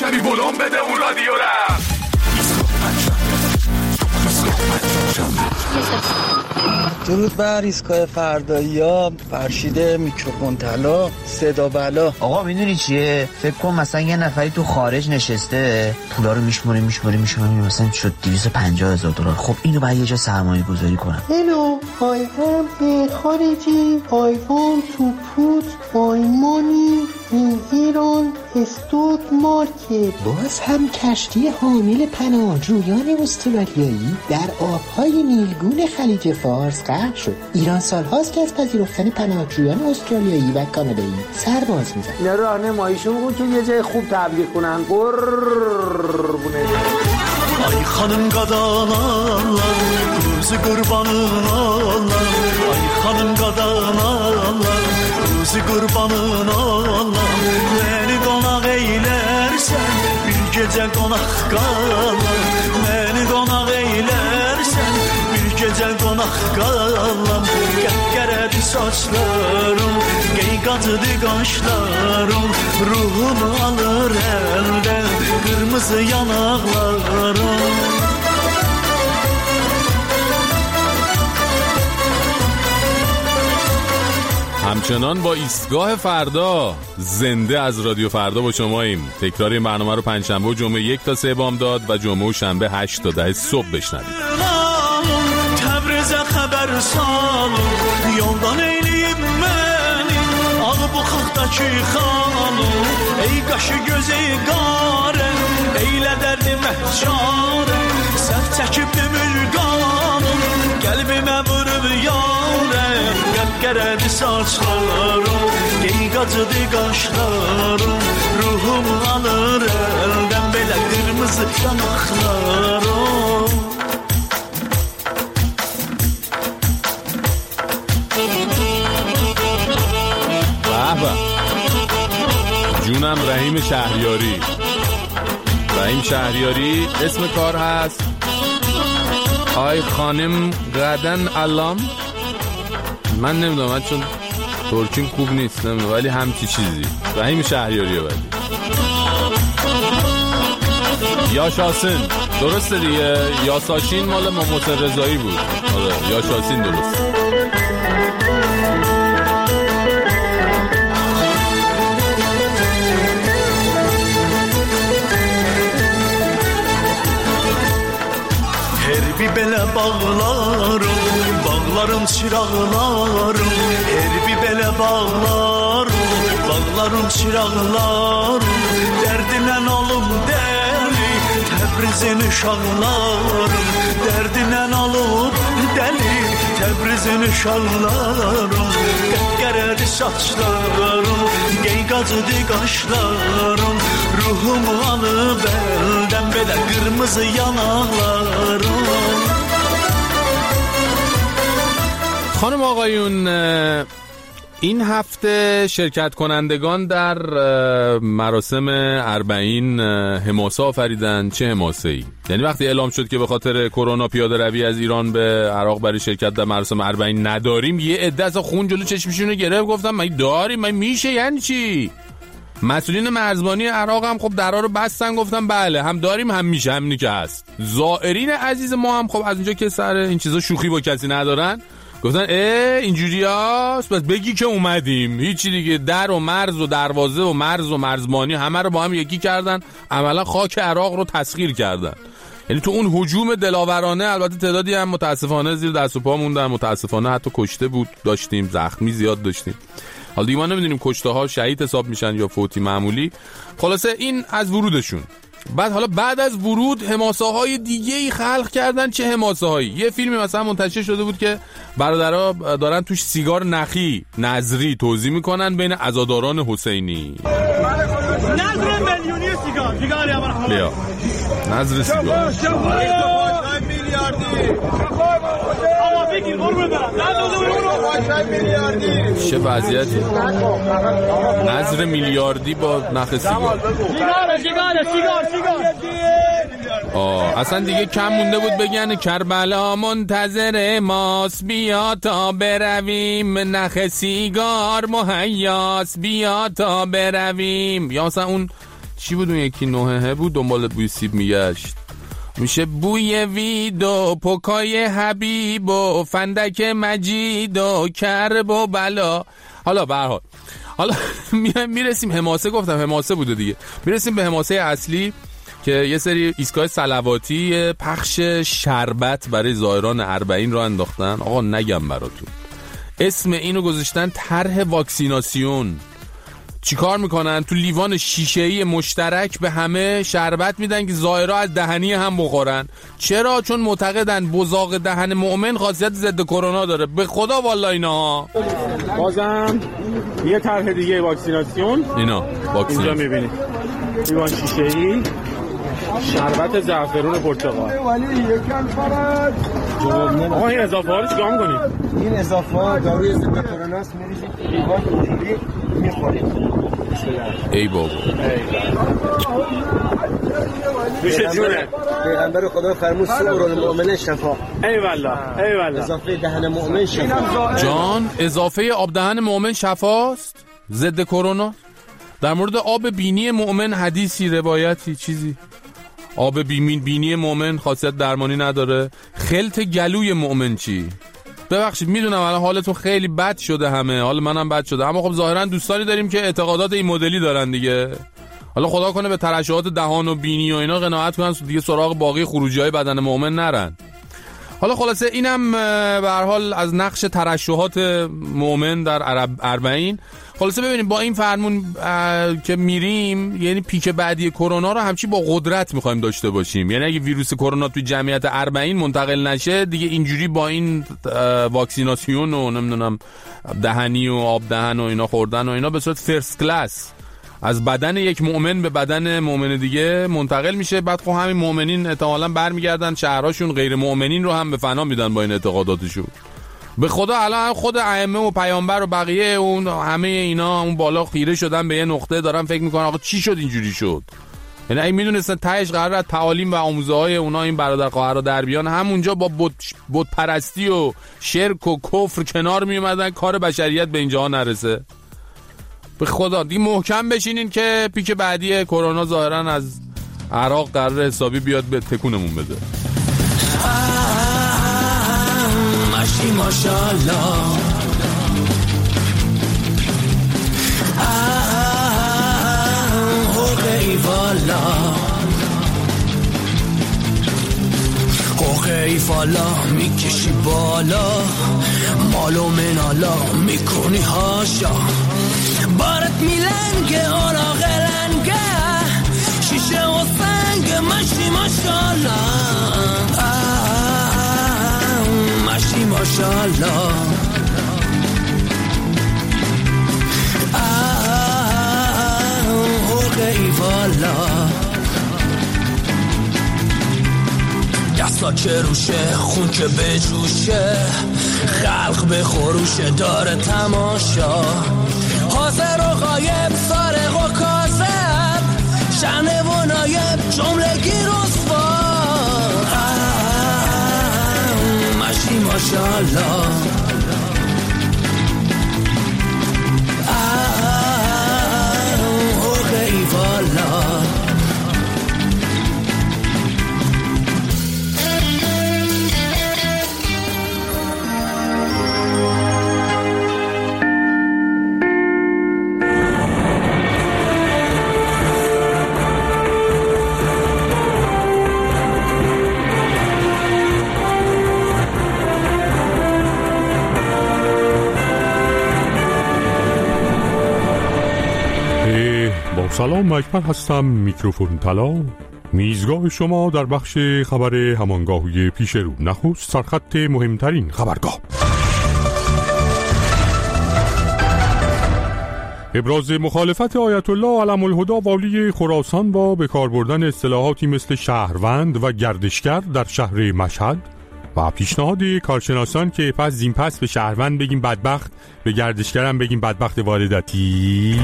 کمی بلوم بده اون رادیو را. درود بر ایستگاه فردایی‌ها، فرشید میکروفون طلا، صدا بلا. آقا میدونی چیه؟ فکر کن مثلا یه نفری تو خارج نشسته، پولا رو میشموره مثلا شد 250,000 دلار. خب اینو باید یه جا سرمایه گذاری کنم. Hello, I am a خارجی. I want to put my money in Iran stock market. باز هم کشتی حامل پناهجویان استرالیایی در آبهای نیلگون خلیج فارس غرق شد. ایران سالهاست که از پذیرفتن پناهجویان استرالیایی و کانادایی سر باز می‌زنه. اینا راهنماییشون کن که یه جای خوب تبلیغ کنن. قربونه Ay xanım qadanalar, ruzi qurbanınalar. Ay xanım qadanalar, ruzi qurbanınalar. Məni qonaq eylərsən, bir gecə qonaq qalar. Məni qonaq eylərsən, bir gecə qonaq qalar. Qəqqərədi saçlarım, qeyqatıdı qaşlarım. Ruhumu alır əldən, qırmızı yanaqlarım. همچنان با ایستگاه فردا زنده از رادیو فردا با شماییم. تکرار این برنامه رو پنجشنبه و جمعه 1 تا 3 بامداد و جمعه و شنبه 8 تا 10 صبح بشنوید. تبریز خبر سال یoldan eyleyim məni ağ bu xalqdakı xanım ey qaşı gözü qarə eylə dərdi məhşarə səhv çəkib mürqanım qəlbimə vurub yarəm qəqqərədi saçlarım qeyqacıdı qaşlarım ruhum alır əldən belə qırmızı yanaqlarım. جونم رحیم شهریاری اسم کار هست آی خانم قدن علام. من نمیدونم، من چون ترکیم خوب نیست نمیدونم، ولی همچی چیزی رحیم شهریاریه. ولی یاشاسین درسته دیگه، یاساشین مال محسن رضایی بود. آره یاشاسین درست. Her bir belə bağlarım çıraqlarım. Her bir belə bağlarım çıraqlarım. Dərdinən olum dəli Təbrizin uşaqlarım. Dərdinən olub dəli Təbrizin uşaqlarım. Qəqqərədi saçlarım, qeyqacıdı qaşlarım. Ruhumu alıb əldən belə qırmızı yanaqlarım. خانم آقایون، این هفته شرکت کنندگان در مراسم اربعین حماسه آفریدن. چه حماسه‌ای؟ یعنی وقتی اعلام شد که به خاطر کرونا پیاده روی از ایران به عراق برای شرکت در مراسم اربعین نداریم، یه عده از خون جلو چشمشون رو گرفت، گفتم من داریم، من میشه. یعنی چی؟ مسئولین مرزبانی عراق هم خب درا رو بستن، گفتن بله هم داریم هم میشه، همینی که هست. زائرین عزیز ما هم خب از اونجا که سر این چیزا شوخی با کسی ندارن، گفتن اینجوری هست بس بگی که اومدیم. هیچی دیگه، در و مرز و دروازه و مرز و مرزبانی همه رو با هم یکی کردن، عملا خاک عراق رو تسخیر کردن. یعنی تو اون هجوم دلاورانه البته تعدادی هم متاسفانه زیر دست و پا موندن، متاسفانه حتی کشته بود داشتیم، زخمی زیاد داشتیم. حالا دیگه ما نمیدونیم کشته ها شهید حساب میشن یا فوتی معمولی. خلاصه این از ورودشون. بعد از ورود حماسه های دیگه ای خلق کردن. چه حماسه هایی؟ یه فیلمی مثلا منتشر شده بود که برادرها دارن توش سیگار نخی نظری توزیع میکنن بین عزاداران حسینی. نظر میلیونی سیگار بیا نظر سیگار چه وضعیتی؟ نظر میلیاردی با نخ سیگار. اصلا دیگه کم مونده بود بگن کربلا منتظر ماست، بیا تا برویم، نخ سیگار مهیاس، بیا تا برویم. یا اصلا اون چی بود اون یکی؟ نوحه بود دنبال بوی سیب میگشت. میشه بوی وید و پکای حبیب و فندک مجید و کرب و بلا. حالا به هر حال حالا میرسیم حماسه، گفتم حماسه بوده دیگه، میرسیم به حماسه اصلی که یه سری ایستگاه صلواتی پخش شربت برای زائران اربعین را انداختن. آقا نگم براتون، اسم اینو گذاشتن طرح واکسیناسیون. چیکار میکنن؟ تو لیوان شیشه‌ای مشترک به همه شربت میدن که زائرها از دهنی هم بخورن. چرا؟ چون معتقدن بزاق دهن مؤمن خاصیت ضد کرونا داره. به خدا والا اینا. بازم یه طرح دیگه واکسیناسیون. اینا واکسین اینجا میبینید لیوان شیشه‌ای شربت زعفرون پرتقال. آقا این اضافه ها رو چیکار می‌کنید؟ این اضافه ها داروی ضد کرونا است، می‌ریزید لیوان اینجوری می‌خورید. ای بابا میشه جونه پیغمبر خدا فرمود سور المؤمن شفا. ای والله ای والله. اضافه دهن مؤمن شفا. جان اضافه آب دهن مؤمن شفاست ضد کرونا. در مورد آب بینی مؤمن حدیثی روایتی چیزی؟ آب بینی مؤمن خاصیت درمانی نداره. خلط گلوی مؤمن چی؟ ببخشید میدونم الان حالتون خیلی بد شده، همه حال منم بد شده، اما خب ظاهرا دوستانی داریم که اعتقادات این مدلی دارن دیگه. حالا خدا کنه به ترشحات دهان و بینی و اینا قناعت کنن دیگه، سراغ باقی خروجی‌های بدن مؤمن نرن. حالا خلاصه اینم به هر حال از نقش ترشحات مؤمن در اربعین. خلاصه ببینیم با این فرمون که میریم، یعنی پیک بعدی کرونا رو همچی با قدرت میخوایم داشته باشیم. یعنی اگه ویروس کرونا توی جمعیت اربعین منتقل نشه دیگه، اینجوری با این واکسیناسیون و نمیدونم دهنی و آب دهن و اینا خوردن و اینا به صورت فرست کلاس از بدن یک مؤمن به بدن مؤمن دیگه منتقل میشه. بعد خب همین مؤمنین احتمالاً برمیگردن شهرهاشون، غیر مؤمنین رو هم به فنا میدن با این اعتقاداتشون. به خدا الان خود ائمه و پیامبر و بقیه اون همه اینا اون بالا خیره شدن به یه نقطه، دارن فکر میکنن آقا چی شد اینجوری شد. یعنی اگه میدونستن تهش قراره از تعالیم و آموزه های اونا این برادر خواهرها در بیان، همونجا با بت پرستی و شرک و کفر کنار میومدن، کار بشریت به اینجا نرسه. به خدا دیگه محکم بشینین که پیک بعدی کرونا ظاهرا از عراق قراره حسابی بیاد به تکونمون بده. ماشی ماشاءالله ای والا ای والا میکشی بالا مالو منالا میکنی هاشا بارت میلنگه اوراق لنگه شیشه و سنگ ماشی ماشاءالله ماشی ماشاءالله ای والا دستا که روشه خون که به جوشه خلق به خروشه داره تماشا حاضر و غایب سارق و کاذب شنه و نایب جملگی رسوا ماشی ماشاءالله ای والا سلام، اکبر هستم، میکروفون طلا، میزگاه شما در بخش خبر همانگاهی پیش رو. نخست سرخط مهمترین خبرگاه. ابراز مخالفت آیت الله علم الهدی والی خراسان با به کار بردن اصطلاحاتی مثل شهروند و گردشگر در شهر مشهد و پیشنهاد کارشناسان که پس به شهروند بگیم بدبخت، به گردشگرم بگیم بدبخت واردتی.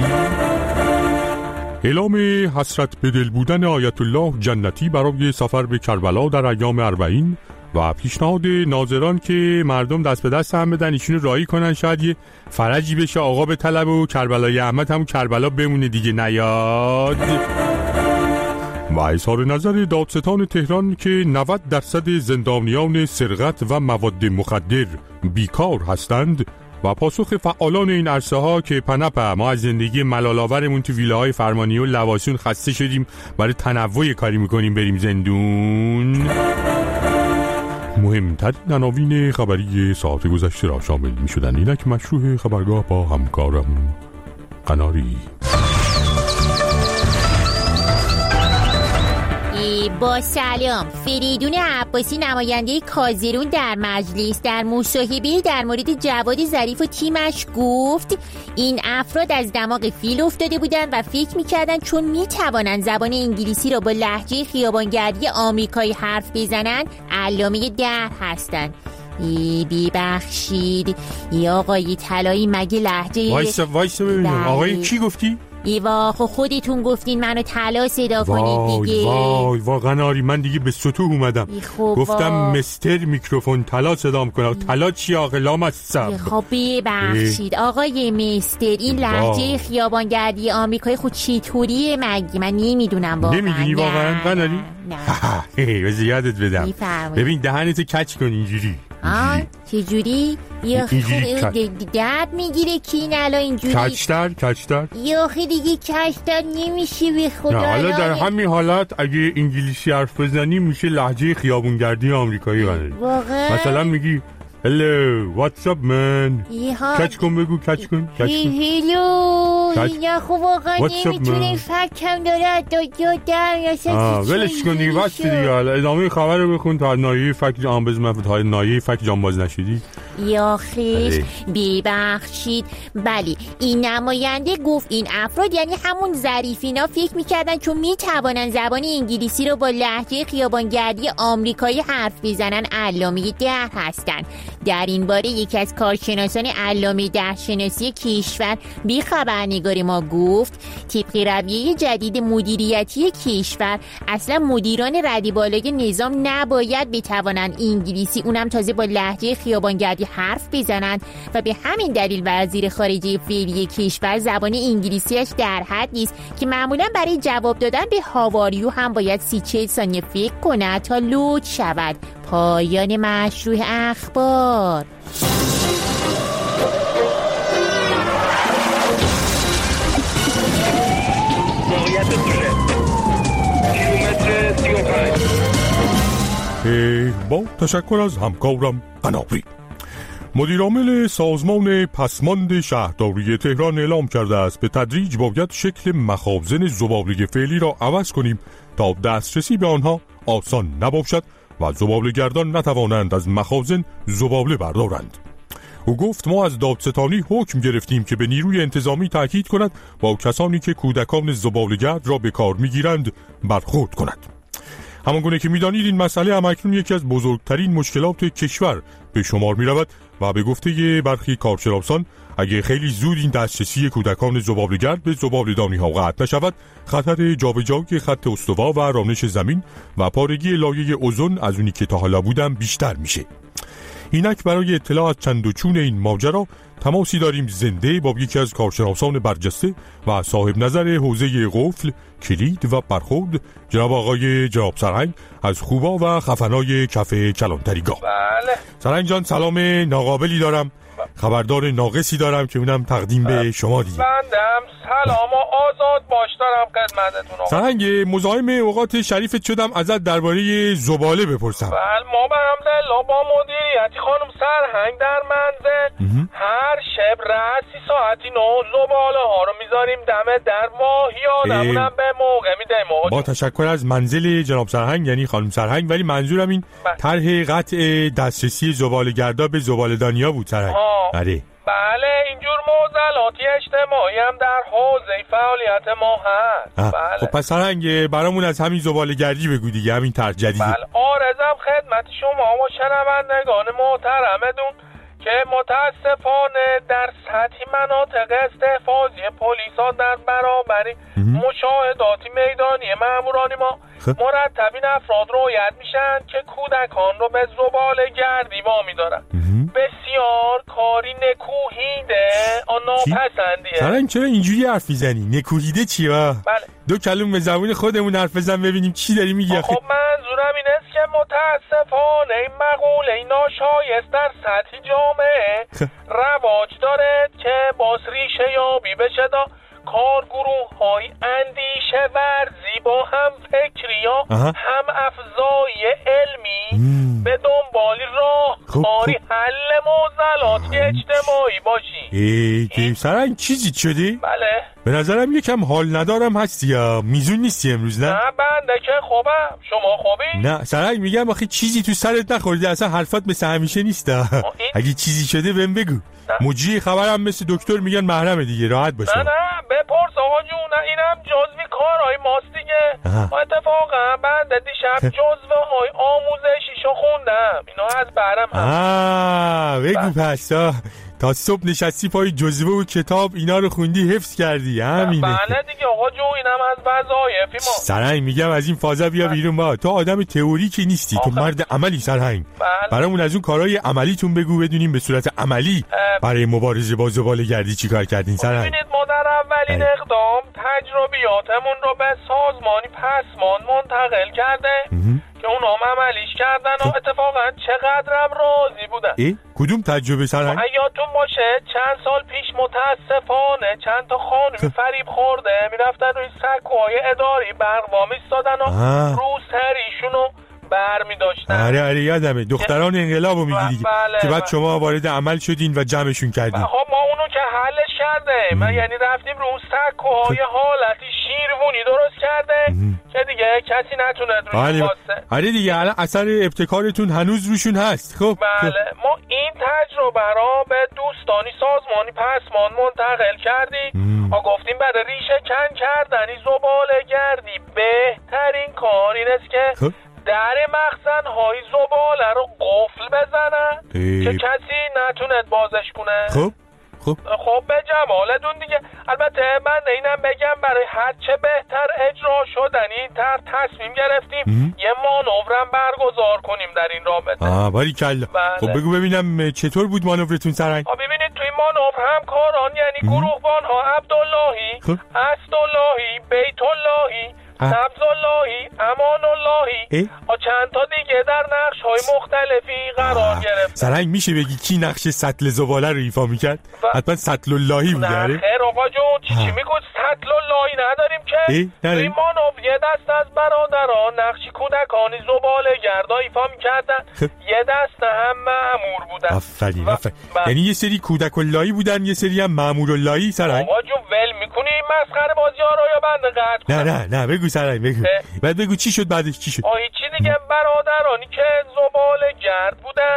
اعلام حسرت به دل بودن آیت الله جنتی برای سفر به کربلا در ایام 40 و پیشنهاد ناظران که مردم دست به دست هم بدن ایشونو راهی کنن، شاید یه فرجی بشه آقا به طلب و کربلای احمد هم کربلا بمونه دیگه نیاد. و اظهار نظر دادستان تهران که 90% زندانیان سرقت و مواد مخدر بیکار هستند و پاسخ فعالان این عرصه ها که پنپه ما از زندگی ملال‌آورمون تو ویلاهای فرمانی و لواسون خسته شدیم، برای تنوع کاری میکنیم بریم زندون. مهمترین عناوین خبری ساعت گذشته را شامل میشدن. اینک مشروع خبرگاه با همکارم قناری. با سلام، فریدون عباسی نماینده کازرون در مجلس در مصاحبه در مورد جواد ظریف و تیمش گفت این افراد از دماغ فیل افتاده بودند و فکر میکردن چون میتوانند زبان انگلیسی را با لهجه خیابانگردی آمریکایی حرف بزنند علامه در هستند. ببخشید یا آقای طلایی مگه لهجه وایسا ببینم آقای کی گفتی؟ ایوا خودتون گفتین منو طلا صدا کنید دیگه. وای قناری، من دیگه به سطوح اومدم. گفتم مستر میکروفون طلا صدام کنه. طلا چی آقا لامصب؟ خب ببخشید آقای مستر، این لهجه خیابانگردی آمریکایی خود چطوریه مگه؟ من نمیدونم واقعا. نمیدونی واقعا قناری؟ نه زیادت بدم. ببین دهنتو کچ کن اینجوری. چجوری؟ یا درد میگیره که این الان اینجوری کچتر یا خیلی دیگه کچتر نمیشه به خدا. حالا در همین حالت اگه انگلیسی حرف بزنی میشه لهجه خیابونگردی آمریکایی واقعا. مثلا میگی hello what's up man. کچ کن بگو کچ کن هلو. یا خب واقعا نمیتونه فکرم داره یادم یا ولش کن دیگه بس دیگه. حالا ادامه خبر رو بخون تا نایه فکر آنبز مفت های نایه فکر جانباز نشدی. یا خیش ببخشید. بله این نماینده گفت این افراد یعنی همون ظریفینا فکر میکردن چون میتوانن زبان انگلیسی رو با لهجه خیابانگردی آمریکایی حرف بزنن علامه در هستن. در این باره یکی از کارشناسان علامه در شناسی کشور به خبرنگار ما گفت طبق رویه جدید مدیریتی کشور اصلا مدیران رده بالای نظام نباید بتوانند انگلیسی اونم تازه با لهجه خیابانگردی حرف بزنند و به همین دلیل وزیر خارجه فعلی کشور زبان انگلیسیش در حدی است که معمولا برای جواب دادن به هاواریو هم باید 30-40 ثانیه فکر کند تا لود شود. پایان مشروع اخبار. با تشکر از همکارم قناری. مدیرعامل سازمان پسماند شهرداری تهران اعلام کرده است به تدریج باید شکل مخازن زباله فعلی را عوض کنیم تا دسترسی به آنها آسان نباشد و زباله‌گردان نتوانند از مخازن زباله بردارند. او گفت ما از دادستانی حکم گرفتیم که به نیروی انتظامی تاکید کند با کسانی که کودکان زباله‌گرد را به کار می‌گیرند برخورد کند. همانگونه که می‌دانید این مسئله همکنون یکی از بزرگترین مشکلات کشور به شمار می‌رود و به گفته برخی کارشناسان اگه خیلی زود این دسترسی کودکان زباله‌گرد به زباله‌دانی‌ها قطع نشود، خطر جابجایی خط استوا و رانش زمین و پارگی لایه اوزون از اونی که تا حالا بودم بیشتر میشه. اینک برای اطلاع از چند و چون این ماجرا تماسی داریم زنده با یکی از کارشناسان برجسته و صاحب نظر حوزه قفل، کلید و برخورد، جناب سرهنگ از خوبا و خفنای کف کلانتریگاه. بله سرهنگ جان سلام ناقابلی دارم، خبردار ناقصی دارم که اونم تقدیم به شما دیگه. بندم سلام و آزاد باش دارم خدمتتون. سرهنگ مزاحم اوقات شریفت شدم ازت درباره زباله بپرسم. بله ما به حمدالله با مدیریتی خانم سرهنگ در منزل هر شب رأسی ساعتی 9 زباله ها رو میذاریم دم در واهی آدمونم به موقع میدیم. با تشکر از منزل جناب سرهنگ یعنی خانم سرهنگ، ولی منظورم این طرح قطع دسترسی زباله‌گردا به زباله‌دانی‌ها بود سرهنگ. بله اینجور معضلاتی اجتماعی هم در حوزه فعالیت ما هست. بله. خب پس سرهنگ برامون از همین زباله‌گردی بگو دیگه، همین طرح جدیده. بله آرزم خدمت شما و شنوندگان محترمتون که متاسفانه در سطحی مناطق استحفاظی پلیسا در برابر مشاهداتی میدانی ماموران ما مرتب این افراد رویت میشن که کودکان رو به زباله گردی وامی دارن. بسیار کاری نکوهیده ناپسندیه. سرنگ چرا اینجوری حرف میزنی؟ نکوهیده چیه؟ بله. دو کلمه به زبون خودمون حرف بزن ببینیم چی داری میگی. خب منظورم این است که متاسفانه این مقوله ناشایست در سطح جامعه رواج داره که باز ریشه یابی بشه دا کارگروه های اندیشه ورزی با هم فکری ها هم افزایی علمی به دنبالی راهکاری حل معضلات اجتماعی باشی. سرنگ چیزی شدی؟ بله. به نظرم یکم حال ندارم هستی یا میزون نیستی امروز نه؟ نه بنده که خوبم. شما خوبی؟ نه سرنگ میگم آخه چیزی تو سرت نخورده اصلا حرفات مثل همیشه نیست. اگه چیزی شده بهم بگو. مجری خبرم مثل دکتر میگن محرمه دیگه راحت باشه. نه بپرس آقا جون. اینم جزوی کارهای ماست دیگه. اتفاقا بنده دیشب جزوهای آموزشیشو خوندم. اینا از برم هست. بگو پس تا صبح نشستی پای جزوه و کتاب اینا رو خوندی حفظ کردی همینه. بله دیگه آقا جو اینم از وظایفی ما. سرهنگ میگم از این فازا بیا بیرون با تو آدم تئوریکی نیستی تو مرد عملی سرهنگ. برامون از اون کارهای عملیتون بگو بدونیم به صورت عملی برای مبارزه با زباله گردی چیکار کردین سرهنگ. ببینید ما در اولین اقدام تجربیاتمون رو به سازمانی پسمان منتقل کرده که اونام عملیش کردن و اتفاقا چقدرم راضی بودن. کدوم تجربه سرهنگ؟ یادتون باشه چند سال پیش متاسفانه چند تا خانمی فریب خورده میرفتن روی سکوهای اداری برق وامیستادن و رو سریشونو بر می داشتن. آره یادمه دختران انقلابو میگی که بعد شما وارد عمل شدین و جمعشون کردین. خب ما اونو که حلش کرده من یعنی رفتیم رو سکوهای حالتی شیروونی درست کرده که دیگه کسی نتونه روش واسه. آره دیگه الان اثر ابتکارتون هنوز روشون هست. خب بله ما این تجربه را به دوستانی سازمانی پسمان منتقل کردیم و گفتیم برای ریشه کن کردنی زباله گردی بهترین کار این است که در مخزن های زباله رو قفل بزنن که کسی نتونه بازش کنه. خب به جمالتون دیگه. البته من اینم بگم برای هرچه بهتر اجرا شدنی تر تصمیم گرفتیم یه مانورم برگزار کنیم در این رابطه. باریکلا. خب بگو ببینم چطور بود مانورتون سرنگ؟ ببینید توی مانور همکاران یعنی گروهبان ها عبداللهی، اسداللهی، بیتاللهی، سبزاللهی، اماناللهی و چند تا دیگه در نقش های مختلفی قرار گرفت. سرنگ میشه بگی کی نقش سطل زباله رو ایفا میکرد؟ حتما سطل اللهی بود. نه خیر آقا جون چی میگوید سطل اللهی نداریم که. توی مانور یه دست از برادران نقشی کودکانی زباله گردا ایفا میکردن یه دست هم مأمور بودن. آفرین یعنی یه سری کودک اللهی بودن یه سری هم مأمور اللهی. سرنگ آقا جون ول میکنی مسخره بازی ها رو یا بنده قطع نه بگو سرنگ بگو. بعد بگو چی شد بعدش چی شد؟ چی دیگه برادرانی که زباله گرد بودن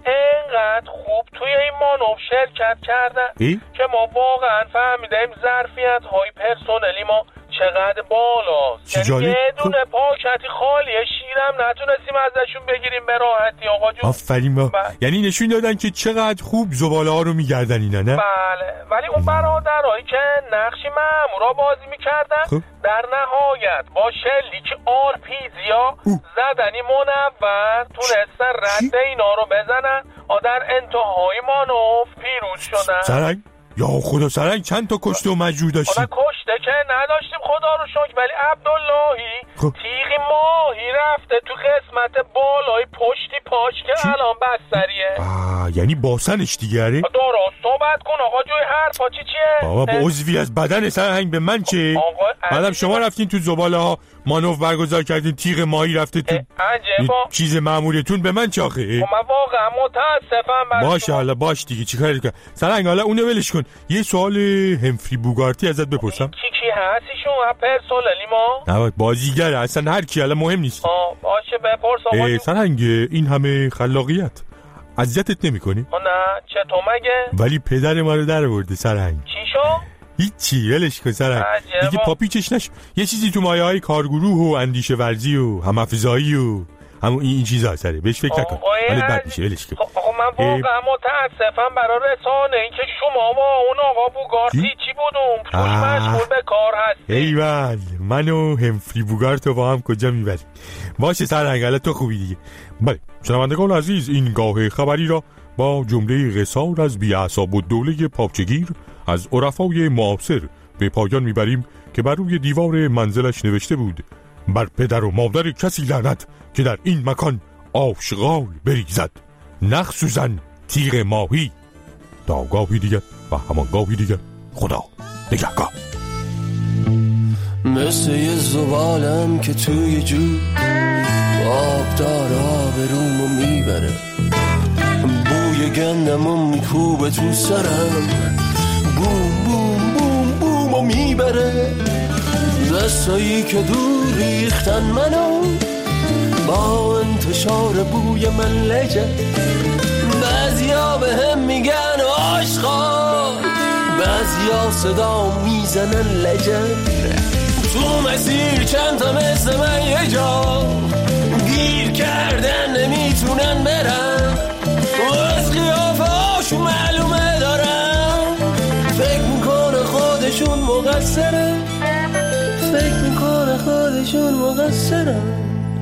انقدر خوب توی این مانور شرکت کردن که ما واقعا فهمیدیم ظرفیت های پرسنلی ما چقدر بالاست. یعنی یه دونه پاکتی خالی شیرم نتونستیم ازشون بگیریم به راحتی آقا جون. آفرین یعنی نشون دادن که چقدر خوب زباله ها رو میگردن اینا نه؟ بله ولی اون برادرایی که نقشی مامورا بازی میکردن در نهایت با شلیک آرپیزیا زدنی منور تونستن رد اینا رو بزنن و در انتهای مانور پیروز شدن. سرنگ یا خدا سرنگ چند تا کشته و مجروح داشتی؟ کشته که نداشتیم خدا رو شکر ولی عبداللهی تیغی ماهی رفته تو قسمت بالای پشتی پاش که الان بستریه. یعنی باسنش دیگره؟ درست صحبت کن آقا جوی حرفا چیه؟ بابا با عضوی از بدن سرهنگ به من چه؟ بعدم شما رفتین تو زباله ها مانور برگزار کردین تیغ ماهی رفته تو چیز مامورتون به من چه آخه؟ من واقعا متاسفم. باشه حالا باش دیگه چیکار کنم سرهنگ حالا اونو ولش کن. یه سوال همفری بوگارتی ازت بپرسم. کی هستیشون پرسنلی ما؟ نه بازیگره اصلا هر کی حالا مهم نیست. باشه بپرس آقا. سرهنگ این همه خلاقیت اذیتت نمیکنی؟ نه چطور مگه؟ ولی پدر ما رو در آورده سرهنگ. چی شو؟ هیچی ولش کن سرهنگ دیگه پاپیچش نشو. یه چیزی تو مایه‌های کارگروه و اندیشه ورزی و هم‌افزایی و همون این چیزا سره بهش فکر نکن حالت بد میشه ولش کن. من واقعا متاسفم برای رسانه این که شما با اون آقا بوگارت چی بودم پوش مشغول به کار هستی. ایول منو همفری بوگارت رو با هم کجا میبریم. باشه سرهنگ تو خوبی دیگه. بله شنوندگان عزیز این گاه خبری را با جمله قصار از بی‌اعصاب الدوله پاپچگیر از عرفای معاصر به پایان میبریم که بر روی دیوار منزلش نوشته بود: بر پدر و مادر کسی لعنت که در این مکان آشغال بریزد، نخ سوزن تیغ ماهی. تا گاهی دیگر و همان گاهی دیگر خدا نگهدار. مثل یه زبالم که توی جو آب داره آبرومو میبره، بوی گندمو میکوبه تو سرم، بوم بوم بوم بومو میبره. دستایی که دور ریختن منو با انتشار بوی من لجه، بعضیا به هم میگن آشغال، بعضیا صدا میزنن لجن. تو مسیر چند تا مثل من یه جا گیر کردن نمیتونن برن، از قیافه هاشون معلومه دارن فکر میکنه خودشون مقصرن، فکر میکنه خودشون مقصرن.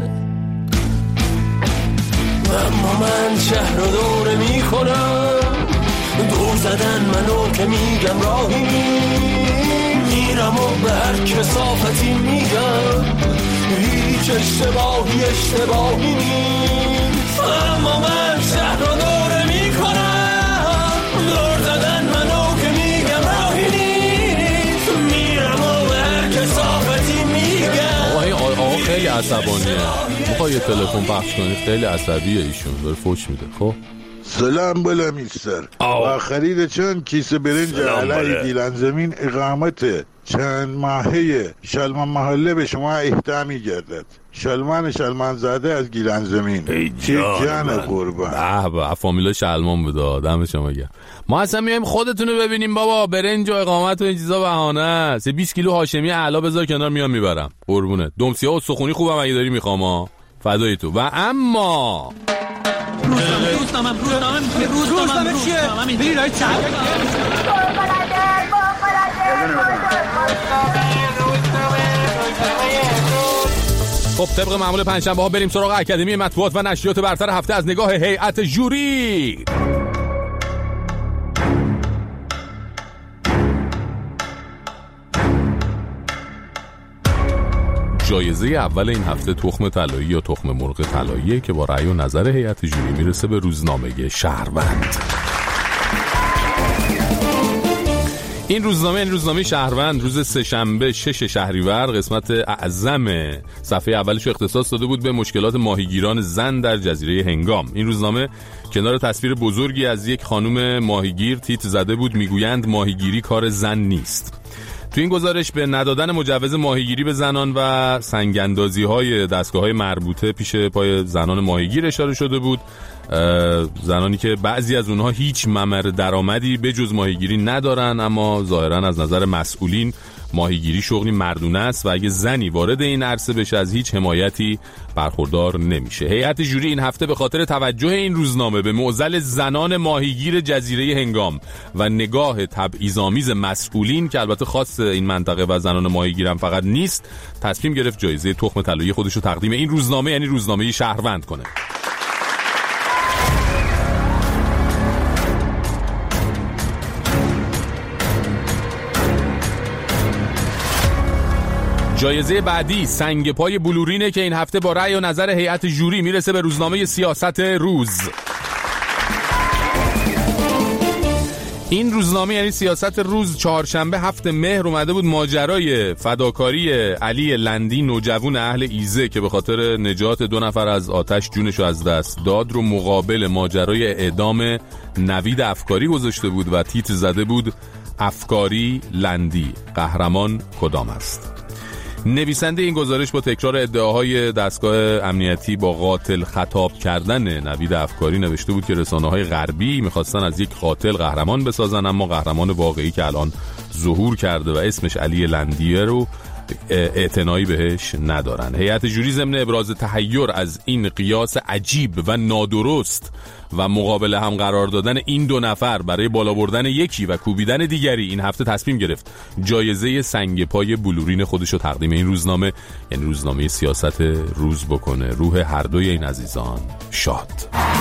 اما من شهر رو دوره میکنم، دور زدن منو که میگم راهی میرم و به هر کثافتی میگم هیچ اشتباهی نیست. اما من شهر رو دوره میکنم، دور زدن منو که میگم راهی نیست، میرم و به هر کثافتی میگم. آقا خیلی عصبانیه، میخوای یه تلفن پخش کنی؟ خیلی عصبیه ایشون، داره فوش میده. خب سلام بله میستر و خرید چند کیسه برنج علی گیلان زمین اقامت چند ماهه شلمان محله به شما اهدا می‌گردد. شلمان زاده از گیلان زمین. چه جان قربان. به فامیلا شلمان بود. دم شما گرم. ما اصلا میایم خودتون رو ببینیم بابا. برنج و اقامت و این چیزا بهانه است. 20 کیلو هاشمی اعلا بذار کنار میام میبرم. قربونه. دمسی‌ها و سخونی خوبم اگه داری میخوام ها. فدای تو. و اما روزنامه چیه؟ بری رای چپ. خب طبق معمول پنجشنبه ها بریم سراغ اکادمی مطبوعات و نشریات برتر هفته از نگاه هیئت جوری. جایزه اول این هفته تخم طلایی یا تخم مرغ طلاییه که با رأی و نظر هیئت جوری میرسه به روزنامه شهروند. این روزنامه شهروند روز سه‌شنبه 6 شهریور قسمت اعظم صفحه اولش اختصاص داده بود به مشکلات ماهیگیران زن در جزیره هنگام. این روزنامه کنار تصویر بزرگی از یک خانم ماهیگیر تیتر زده بود میگویند ماهیگیری کار زن نیست. تو این گزارش به ندادن مجوز ماهیگیری به زنان و سنگ‌اندازی‌های دستگاه‌های مربوطه پیش پای زنان ماهیگیر اشاره شده بود. زنانی که بعضی از اونها هیچ ممر درآمدی به جز ماهیگیری ندارن، اما ظاهراً از نظر مسئولین ماهیگیری شغلی مردونه است و اگه زنی وارد این عرصه بشه از هیچ حمایتی برخوردار نمیشه. هیئت جوری این هفته به خاطر توجه این روزنامه به معضل زنان ماهیگیر جزیره هنگام و نگاه تبعیض‌آمیز مسئولین که البته خاص این منطقه و زنان ماهیگیر هم فقط نیست، تصمیم گرفت جایزه تخم طلایی خودش رو تقدیم این روزنامه یعنی روزنامه شهروند کنه. جایزه بعدی سنگ پای بلورینه که این هفته با رأی و نظر هیئت جوری میرسه به روزنامه سیاست روز. این روزنامه یعنی سیاست روز چهارشنبه 7 مهر اومده بود ماجرای فداکاری علی لندی نوجوان اهل ایزه که به خاطر نجات 2 نفر از آتش جونشو از دست داد رو مقابل ماجرای اعدام نوید افکاری گذاشته بود و تیتر زده بود افکاری لندی قهرمان کدام است. نویسنده این گزارش با تکرار ادعاهای دستگاه امنیتی با قاتل خطاب کردن نوید افکاری نوشته بود که رسانه‌های غربی می‌خواستن از یک قاتل قهرمان بسازن، اما قهرمان واقعی که الان ظهور کرده و اسمش علی لندیه رو اعتنایی بهش ندارن. هیئت جوری ضمن ابراز تحیر از این قیاس عجیب و نادرست و مقابل هم قرار دادن این دو نفر برای بالا بردن یکی و کوبیدن دیگری این هفته تصمیم گرفت جایزه سنگ پای بلورین خودش رو تقدیم این روزنامه، یعنی روزنامه سیاست روز بکنه. روح هر دوی این عزیزان شاد.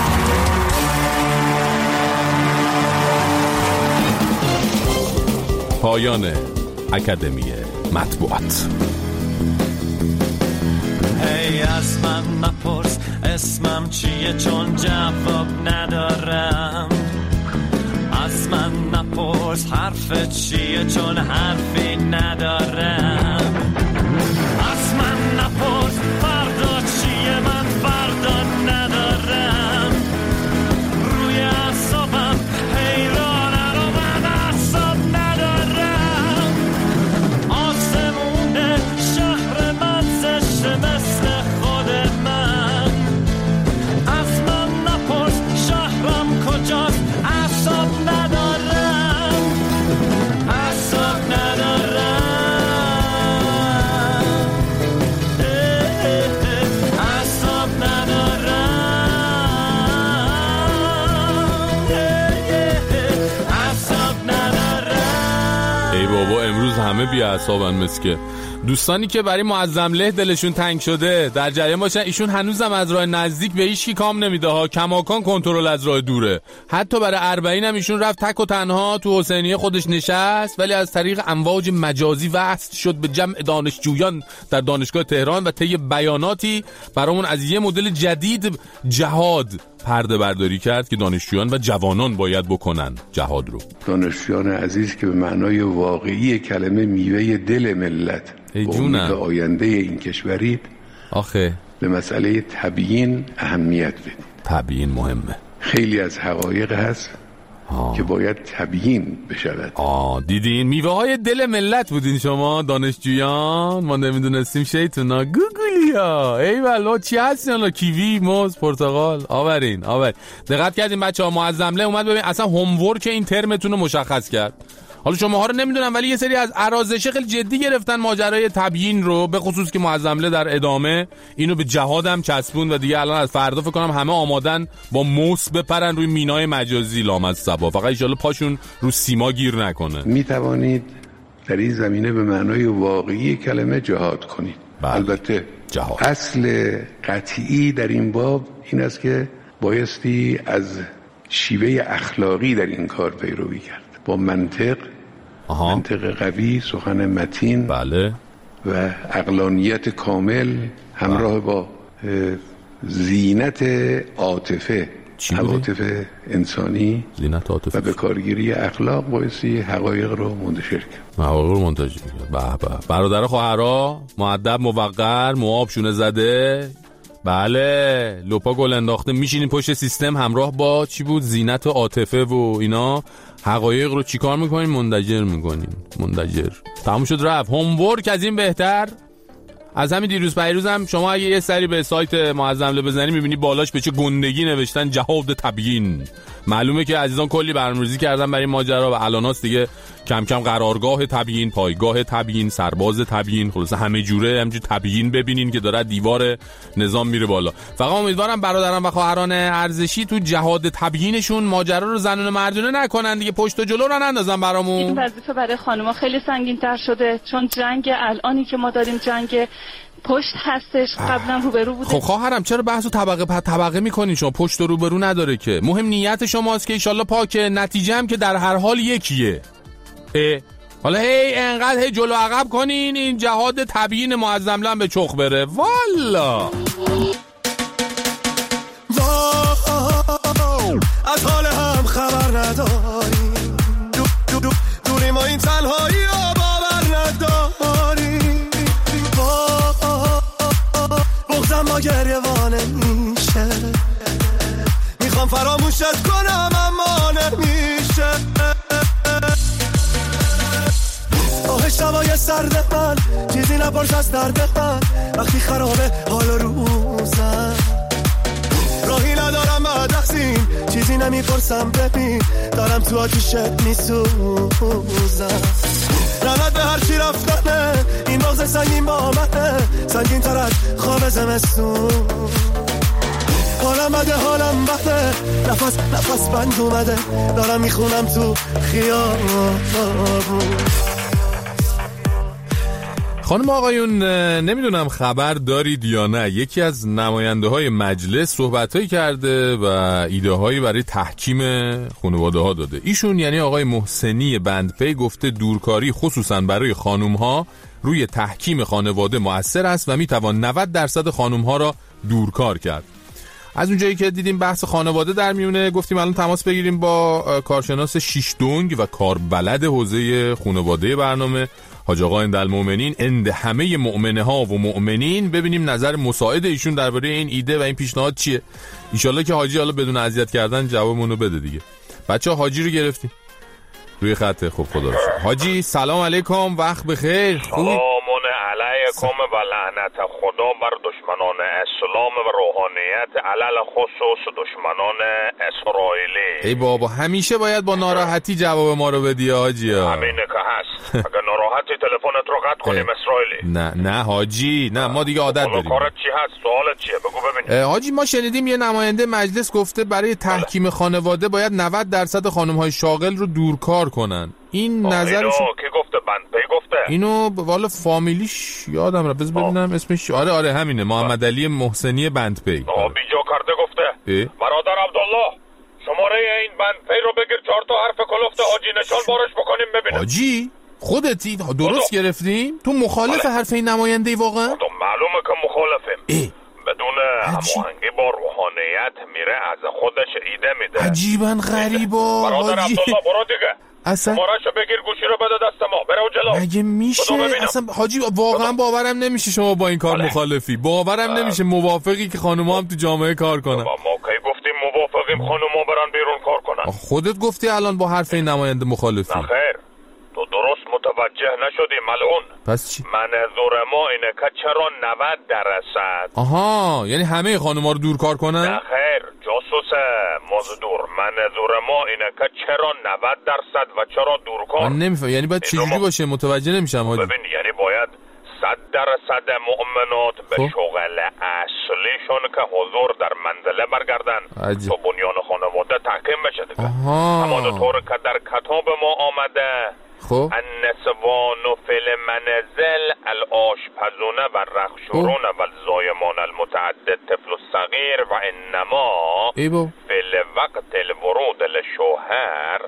پایان اکادمی مطبوعات. هی از من نپرس اسمم چیه چون جواب ندارم، از من نپرس حرف چیه چون حرفی ندارم، از من نپرس فردا چیه من فردا ندارم، روی اعصابم حیرانه رو من اعصاب ندارم، آسمون شهر من زشته مثل خود من، از من نپرس شهرم کجاست اعصاب ندارم، اعصاب ندارم، اعصاب ندارم، اعصاب ندارم. ای بابا امروز همه بی اعصابن مسکه. دوستانی که برای معظم له دلشون تنگ شده در جریان باشن، ایشون هنوزم از راه نزدیک به هیچ کی کام نمیده ها، کماکان کنترل از راه دوره. حتی برای اربعین هم ایشون رفت تک و تنها تو حسینیه خودش نشست، ولی از طریق امواج مجازی وصل شد به جمع دانشجویان در دانشگاه تهران و طی بیاناتی برامون از یه مدل جدید جهاد پرده برداری کرد که دانشجویان و جوانان باید بکنن جهاد رو. دانشجویان عزیز که به معنای واقعی کلمه میوه دل ملت و آینده این کشورید، آخه به مسئله تبیین اهمیت بدید. تبیین مهمه. خیلی از حقایق هست که باید تبیین بشود. دیدین میوه های دل ملت بودین شما دانشجویان، ما نمیدونستیم شیطونا گوگلیا. ای والله چی هستین الان؟ کیوی، موز، پرتقال. آورین دقت کردین بچه‌ها؟ معظم له اومد ببین اصلا هومورک این ترمتون رو مشخص کرد. حالا شماها رو نمیدونم ولی یه سری از ارازشه خیلی جدی گرفتن ماجرای تبیین رو، به خصوص که معظم له در ادامه اینو به جهادم چسبون و دیگه الان از فردا فکر کنم همه آمادن با موس بپرن روی مینای مجازی لامصبا، فقط ان شاءالله پاشون رو سیما گیر نکنه. می توانید در این زمینه به معنای واقعی کلمه جهاد کنید. البته جهاد اصل قطعی در این باب این است که بایستی از شیوه اخلاقی در این کار پیروی کرد، با منطق قوی، سخن متین بله و عقلانیت کامل همراه با زینت عاطفه، عواطف انسانی، زینت عاطفه و به کارگیری اخلاق بایستی حقایق رو منتشر کرد. به برادر خواهرها مؤدب موقر، موآب شونه زده، بله لپا گل انداخته، میشینین پشت سیستم همراه با چی بود؟ زینت عاطفه و اینا، حقایق رو چیکار میکنین؟ منتجر میکنین. منتجر تموم شد رفت. هومورک از این بهتر. از همین دیروز پیروز هم شما اگه یه سری به سایت معظم له بزنی میبینی بالاش به چه گندگی نوشتن جهاد تبیین. معلومه که عزیزان کلی برنامه‌ریزی کردن برای ماجرا و الاناست دیگه کم کم قرارگاه تبیین، پایگاه تبیین، سرباز تبیین، خلاص همه جوره همینجوری تبیین ببینین که داره دیوار نظام میره بالا. فقط امیدوارم برادران و خواهران ارزشی تو جهاد تبیینشون ماجرا رو زنونه مردونه نکنن دیگه، پشت و جلو رو نندازن برامون. این وظیفه برای خانوما خیلی سنگین‌تر شده، چون جنگ الانی که ما داریم جنگ پشت هستش، قبلا روبرو بوده. خب خواهرم چرا بحثو طبقه میکنین شما؟ پشت و روبرو نداره که، مهم نیت شماست که انشالله پاکه، نتیجه هم که در هر حال یکیه. حالا هی انقدر هی جلو عقب کنین این جهاد تبیین معظم له به چخ بره. والا از حال هم خبر نداریم، دوری ما این تنهایی رو باور نداریم، بغضم ما گریوانه میشه، میخوام فراموشت کنم اما نمیشه، آهش دوای سرد من چیزی نپرس از درد من، وقتی خرابه حال روزم راهی ندارم مدرسیم چیزی نمیپرسم ببین دارم تو آتیشت میسوزم لعنت به هر چی رفتنه این مغز سنگین با منه سنگین تر از خواب زمستون حالم بده حالم بده نفس بند اومده دارم میخونم تو خیابون. خانم آقایون نمیدونم خبر دارید یا نه، یکی از نماینده های مجلس صحبتایی کرده و ایده هایی برای تحکیم خانواده ها داده. ایشون یعنی آقای محسنی بندپی گفته دورکاری خصوصا برای خانوم ها روی تحکیم خانواده مؤثر است و میتوان 90% خانوم ها را دورکار کرد. از اونجایی که دیدیم بحث خانواده در میونه گفتیم الان تماس بگیریم با کارشناس شیش دنگ و کاربلد حوزه خانواده برنامه حاج آقا اندالمؤمنین اند همه مؤمنه ها و مؤمنین، ببینیم نظر مساعد ایشون درباره این ایده و این پیشنهاد چیه. ان شاءالله که حاجی حالا بدون اذیت کردن جوابمون رو بده دیگه. بچه‌ها حاجی رو گرفتیم روی خط. خب خدا رو شکر. حاجی سلام علیکم، وقت بخیر. سلام علیکم و لعنت خدا بر دشمنان اسلام و روحانیت، علل خصوص دشمنان اسرائیلی. ای بابا همیشه باید با ناراحتی جواب ما رو بدی حاجی. همینه که هست. اگه ناراحتی تلفنت رو قطع کنیم اسرائیلی. نه حاجی، نه ما دیگه عادت داریم. کارت چی هست؟ سوالت چیه؟ بگو ببینیم. حاجی ما شنیدیم یه نماینده مجلس گفته برای تحکیم خانواده باید 90% خانم‌های شاغل رو دورکار کنن. این نظرش اینو کی گفته؟ بندپی گفته؟ اینو والا فامیلیش یادم رفت، بذار ببینم اسمش. آره همینه، محمد علی محسنی بندپی. بیجا کرده گفته. برادر عبدالله شماره این بندپی رو بگیر 4 تا حرف کلفت حاجی نشان بارش بکنیم ببینیم. حاجی خودتی درست گرفتیم؟ تو مخالف حرف این نماینده واقعا؟ تو معلومه که مخالفیم. بدون هماهنگی با روحانیت میره از خودش ایده میده. عجیبا غریبا. برادر عبدالله برو دیگه اصلا شماره‌شو بگیر گوشی رو بده دست ما، برو جلو. مگه میشه؟ اصلا حاجی واقعا باورم نمیشه شما با این کار مخالفی. باورم نمیشه موافقی که خانوما هم تو جامعه کار کنن. ما کی گفتیم موافقیم خانوما برن بیرون کار کنن؟ خودت گفتی الان با حرف این نماینده مخالفی. خیر تو درست متوجه نشدی ملعون. پس چی؟ منظور ما اینه که چرا 90%؟ آها یعنی همه خانوما رو دورکار کنن؟ نه خیر جاسوس مزدور. منظور ما اینه که چرا 90% و چرا دورکار؟ من نمیفهم یعنی باید چجوری باشه؟ متوجه نمیشم حاجی. ببین یعنی باید 100% مؤمنات به شغل اصلیشون که حضور در منزله برگردن تو بنیان خانواده تحکیم بشه دیگه. اما طور که در کتاب ما آمده خب النسوان فی المنزل الآشپزون و الرخشورون و الزایمان المتعدد طفل الصغیر و انما فی الوقت الورود للشوهر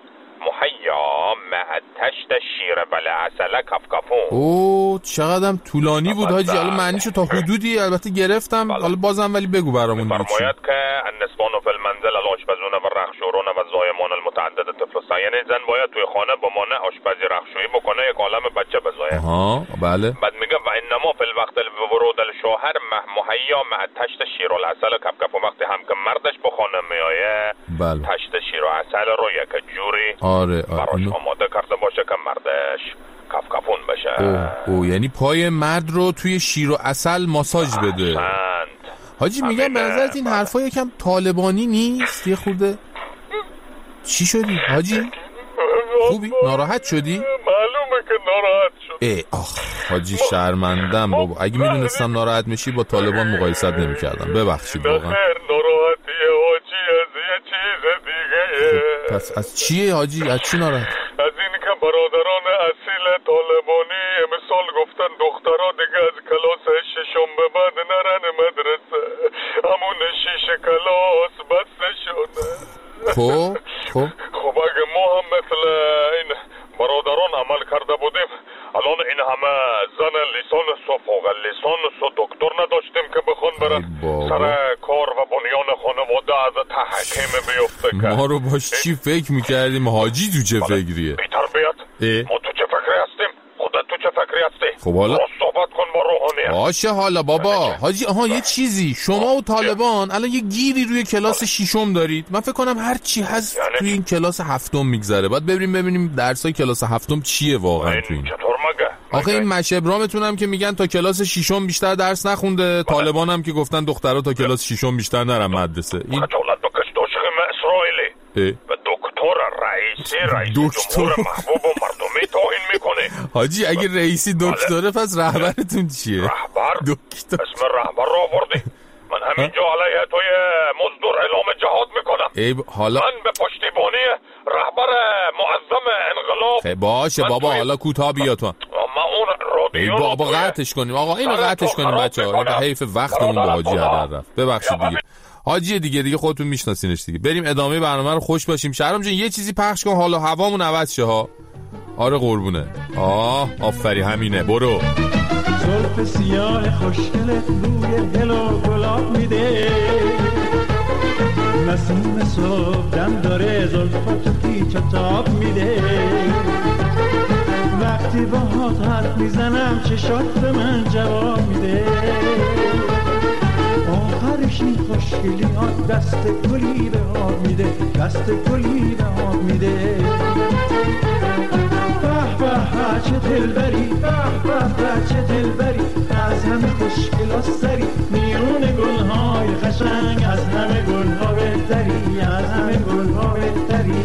محیا مع تشت شیر بالعسل کفکفون. اوه چقدرم طولانی بود حاجی. حالا معنیشو تا حدودی البته گرفتم. حالا بازم ولی بگو برامون. فرماید که النسوان فی المنزل الآشپزون و الرخشورون و الزایمان المتعدد طفل الصغیر، یعنی زن باید توی خانه بمانه آشپزی رخشویی بکنه یک عالم بچه بزایه. بله. بعد میگه و انما فی الوقت الورود للشوهر محیا مع تشت شیر العسل کفکفون. وقتی هم که مردش به خانه میایه تشت شیر و عسل رو یک جوری براش آماده کرده باشه که مردش کفکفون بشه. یعنی پای مرد رو توی شیر و عسل ماساژ بده. حاجی میگم به نظرت این حرفا یکم طالبانی نیست؟ یه خورده چی شدی حاجی؟ خوبی؟ ناراحت شدی؟ معلومه که ناراحت شد. حاجی شرمندم بابا. اگه میدونستم ناراحت میشی با طالبان مقایست نمیکردم. ببخشید واقعا. ناراحتیه حاجی از یه چیز دیگه. پس از چیه حاجی؟ از چی ناراحت؟ از این که برادران اصیل طالبانی مثال گفتن دخترها دیگه از کلاس 6 به بعد نرن مدرسه، همون 6 کلاس بسته شده. خب اگه ما هم مثل این برادران عمل کرده بودیم الان این همه زن لیسانس و فوق لیسانس و دکتر نداشتیم که بخون برن سر کار و بنیان خانواده از تحکیم بیفته. ما رو باش چی فکر میکردیم حاجی؟ تو چه فکریه؟ بی تربیت. ما تو چه فکری هستیم؟ خودت تو چه فکری هستی؟ خب حالا صحبت کن با روحانیت. باشه حالا بابا حاجی. یه چیزی شما و طالبان الان یه گیری روی کلاس 6 دارید. من فکر کنم هر چی هست توی این کلاس 7 میگذره. بعد ببینیم درسای کلاس 7 چیه واقعا تو این. چطور مگه؟ آخه این مشبرامتون هم که میگن تا کلاس 6 بیشتر درس نخونده. طالبان هم که گفتن دخترها تا کلاس 6 بیشتر نرن مدرسه. این خجالت بکش به دکتر رئیسی رئیس جمهور محبوب و مردمی توهین میکنه. حاجی اگه رئیسی دکتره پس رهبرتون چیه؟ رهبر؟ دکتر. اسم رهبر رو آوردی. من همینجا علیه توی مزدور اعلام جهاد میکنم. حالا من به پشتیبانی رهبر معظم انقلاب. خیلی باشه بابا، حالا کوتاه بیا تو. ما اون رادیو بابا قطعش کنیم آقا، اینو قطعش کنیم بچه‌ها. این حیف وقتمون با حاجی هدر رفت. ببخشید دیگه. حاجی دیگه خودتون میشناسینش دیگه. بریم ادامه برنامه رو خوش باشیم. شهرام جان یه چیزی پخش کن حالا هوامون عوض شه ها. آره قربونه. آفری همینه برو. زلف سیاه خوشگلت روی گل و گلاب میده، نسیم صبح دم داره زلفاتو پیچ و تاب میده، وقتی با هات حرف میزنم چشات به من جواب میده، آخرش این خوشگلی ها دست گلی به آب میده، دست گلی به آب میده. چه دلبری، چه دلبری، از همه خوشگلا سری، میون گلهای قشنگ، از همه گلها بهتری، از همه گلها بهتری.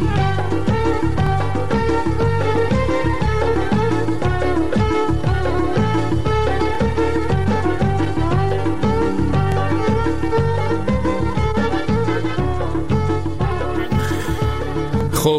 خب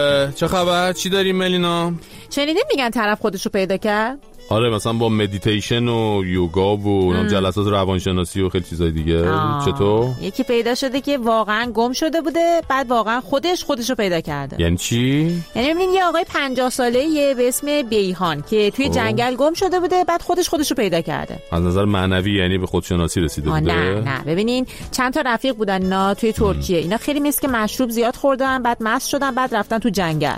چه خبر؟ چی داریم ملینا؟ شنیدین میگن طرف خودشو پیدا کرد؟ آره مثلا با مدیتیشن و یوگا و جلسات روانشناسی و خیلی چیزای دیگه. چطور؟ یکی پیدا شده که واقعا گم شده بوده، بعد واقعا خودشو پیدا کرده. یعنی چی؟ یعنی ببینین یه آقای 50 ساله‌ایه به اسم بیهان که توی جنگل گم شده بوده، بعد خودشو پیدا کرده. از نظر معنوی یعنی به خودشناسی رسیده بوده؟ نه ببینین چند تا رفیق بودن اینا توی ترکیه. اینا خیلی مثل که مشروب زیاد خوردن، بعد مست شدن، بعد رفتن تو جنگل.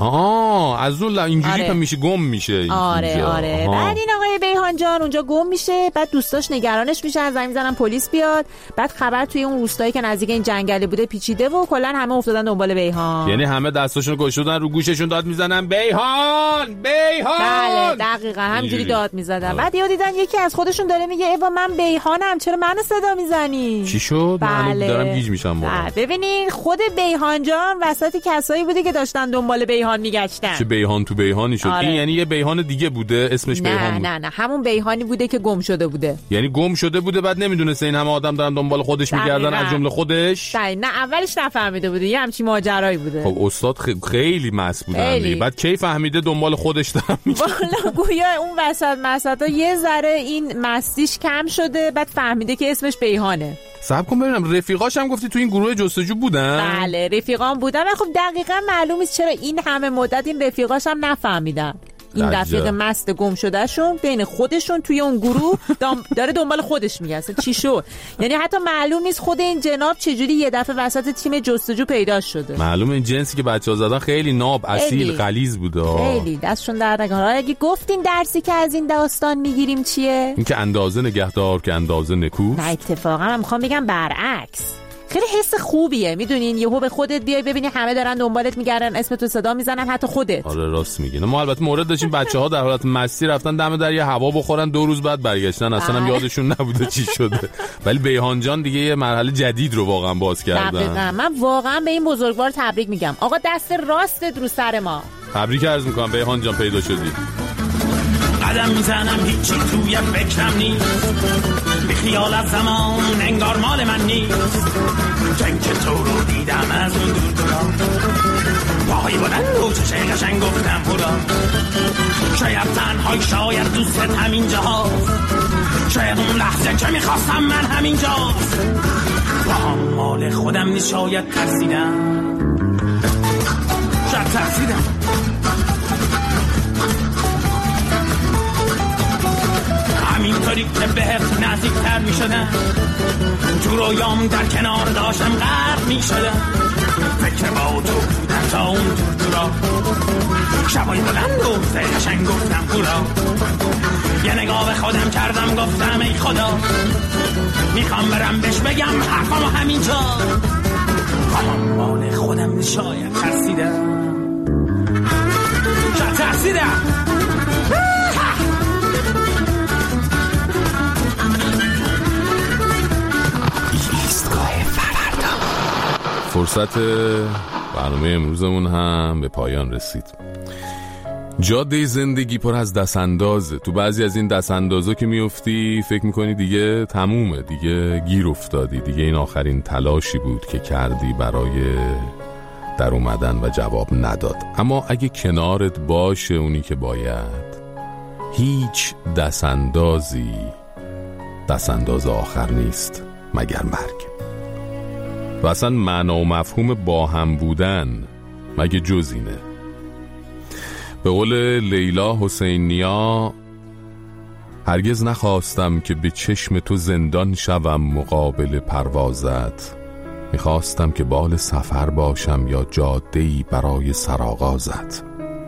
از اون اینجوری که میشه گم میشه. آره. بعد این آقای بیهان جان اونجا گم میشه، بعد دوستاش نگرانش میشن، زنگ میزنن پلیس بیاد، بعد خبر توی اون روستایی که نزدیک این جنگل بوده پیچیده و کلا همه افتادن دنبال بیهان. یعنی همه دستاشون گشودن رو گوششون داد میزنن بیهان. بله دقیقاً همینجوری داد میزدن. بعد یهو دیدن یکی از خودشون داره میگه ایوا من بیهانم، چرا منو صدا میزنی؟ چی شد؟ من دارم گیج میشم. ببینین خود بیهان جان وسط کسایی بوده که داشتن دنبال بیهان میگشتن. چه بیهان تو بیهانی شد؟ این یعنی یه بیهان دیگه بوده اسمش بیهان بود؟ نه همون بیهانی بوده که گم شده بوده. یعنی گم شده بوده بعد نمیدونسته این همه آدم دارن دنبال خودش میگردن از جمله خودش. نه اولش نفهمیده بوده، یه همچین ماجرایی بوده. خب استاد خیلی مست بودن. بعد کی فهمیده دنبال خودش دارن میگردن؟ والا گویا اون وسطا یه ذره این مستیش کم شده، بعد فهمیده که اسمش بیهانه. صبر کن ببینم رفیقاش هم گفتی تو این گروه جستجو بودن؟ بله رفیقام بودن. خب دقیقاً معلوم نیست چرا این همه مدت این رفیقاش هم نفهمیدن. این رفیق مست گم شده شون بین خودشون توی اون گروه داره دنبال خودش میگسته. چی شد؟ یعنی حتی معلوم نیست خود این جناب چجوری یه دفعه وسط تیم جستجو پیدا شده. معلومه این جنسی که بچه‌ها زدن خیلی ناب اصیل غلیظ بوده. خیلی دستشون در نکنه. اگه گفتین درسی که از این داستان میگیریم چیه؟ این که اندازه نگهدار که اندازه نکوست. نه اتفاقا من میخوام بگم برعکس. خیلی حس خوبیه میدونین، یهو به خودت بیای ببینی همه دارن دنبالت میگردن، اسم تو صدا میزنن، حتی خودت. آره راست میگی. ما البته مورد داشتیم بچه‌ها در حالت مستی رفتن دم در یه هوا بخورن 2 روز بعد برگشتن، اصلا هم یادشون نبوده چی شده. ولی بیهان جان دیگه یه مرحله جدید رو واقعا باز کردن. دقیقاً. من واقعا به این بزرگوار تبریک میگم. آقا دست راستت رو سر ما. تبریک عرض میکنم بیهان جان پیدا شدی. قدم میزنم هیچی توی فکرم نیست، بی خیال از زمان انگار مال من نیست، چون که تو رو دیدم از اون دور دورا، پاهای بلند و چشم قشنگ گفتم هورا، شاید تنهای شاید دوست همینجا هاست، شاید اون لحظه که میخواستم من همینجاست، با هم مال خودم نیست، شاید ترسیدم همینطوری که بهت نزدیکتر می شدم، تو رویام در کنار داشتم غرق می شدم، فکر با تو بودم تا اون دورا، شبای بلند و قشنگ گفتم هورا، یه نگاه به خودم کردم گفتم ای خدا، میخوام برم بهش بگم حرفمو همینجا، با مال خودم شاید ترسیدم فرصت برنامه امروزمون هم به پایان رسید. جاده زندگی پر از دستاندازه. تو بعضی از این دستاندازا که میفتی فکر میکنی دیگه تمومه، دیگه گیر افتادی، دیگه این آخرین تلاشی بود که کردی برای در اومدن و جواب نداد. اما اگه کنارت باشه اونی که باید، هیچ دستاندازی دستانداز آخر نیست مگر مرگ. و اصلا معنا و مفهوم با هم بودن مگه جز اینه؟ به قول لیلا حسینیا، هرگز نخواستم که به چشم تو زندان شوم مقابل پروازت، میخواستم که بال سفر باشم یا جاده‌ای برای سرآغازت.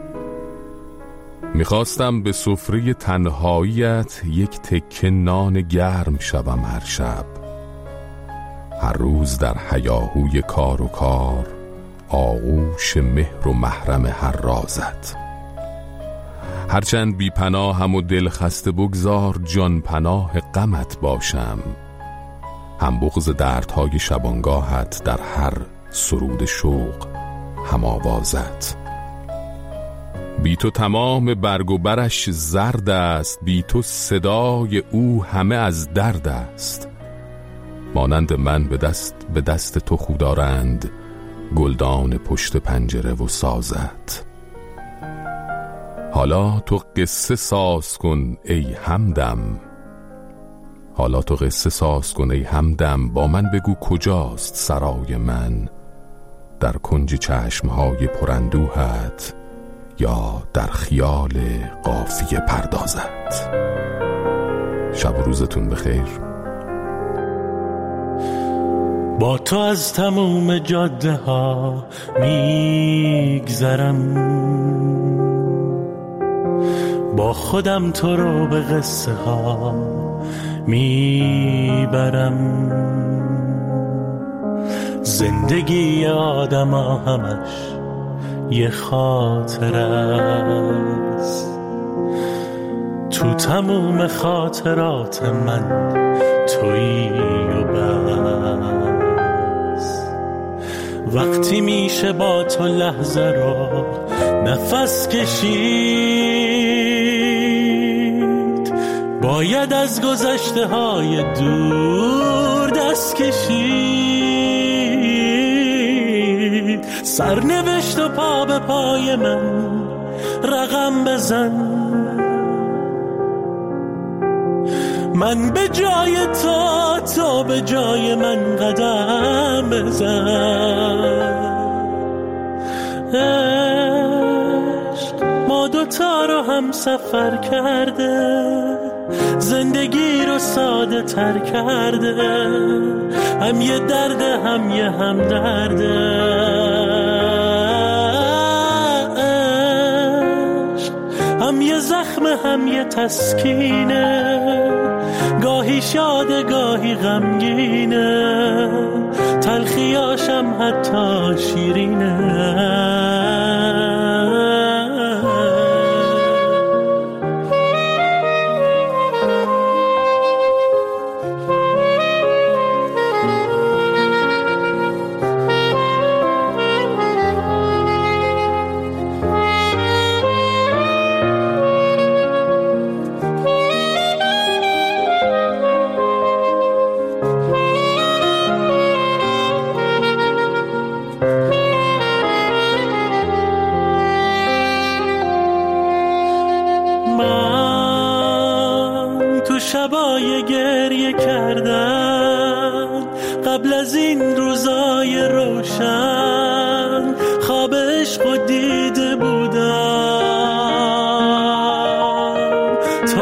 میخواستم به سفره تنهاییت یک تکه نان گرم شوم هر شب، هر روز در هیاهوی کار و کار آغوش مهر و محرم هر رازت. هرچند بی پناهم و دل خسته بگذار جان پناه غمت باشم، هم بغض دردهای شبانگاهت در هر سرود شوق هم آوازت. بی تو تمام برگ و برش زرد است، بی تو صدای او همه از درد است. مانند من به دست تو خودارند گلدان پشت پنجره و سازت. حالا تو قصه ساز کن ای همدم، حالا تو قصه ساز کن ای همدم، با من بگو کجاست سرای من، در کنج چشمهای پراندوهت یا در خیال قافیه پردازت. شب و روزتون بخیر. با تو از تموم جاده ها میگذرم، با خودم تو رو به قصه ها میبرم. زندگی آدم ها همش یه خاطر است، تو تموم خاطرات من تویی و بس. وقتی میشه با تو لحظه رو نفس کشید، باید از گذشته های دور دست کشید. سرنوشت و پا به پای من رقم بزن، من به جای تو به جای من قدم بزن. عشق ما دوتا رو هم سفر کرده، زندگی رو ساده تر کرده، هم یه درده هم یه هم درده. عشق هم یه زخم هم یه تسکینه، گاهی شاده گاهی غمگینه، تلخیاشم حتی شیرینه. شبای گریه کردن قبل از این روزای روشن، خواب عشق و دیده بودم.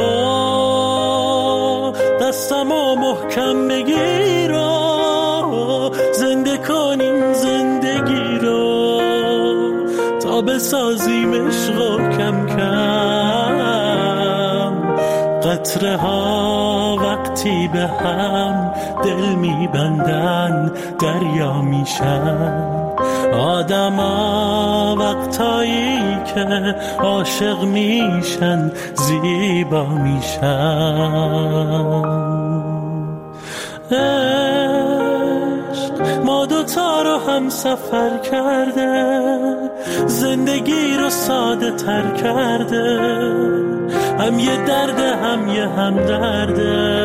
تو دستمو محکم بگیر و زنده کنیم زندگی رو، تا بسازیم عشق و کم کم قطره ها وقتی به هم دل میبندن دریا میشن. آدم ها وقتایی که عاشق میشن زیبا میشن. عشق ما دو خطا رو هم سفر کرده، زندگی رو ساده تر کرده، هم یه درده هم یه هم درده.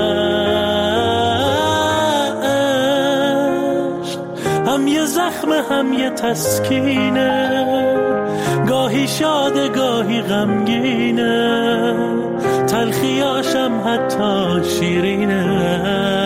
هم یه زخم هم یه تسکینه، گاهی شاده گاهی غمگینه، تلخیاشم حتی شیرینه.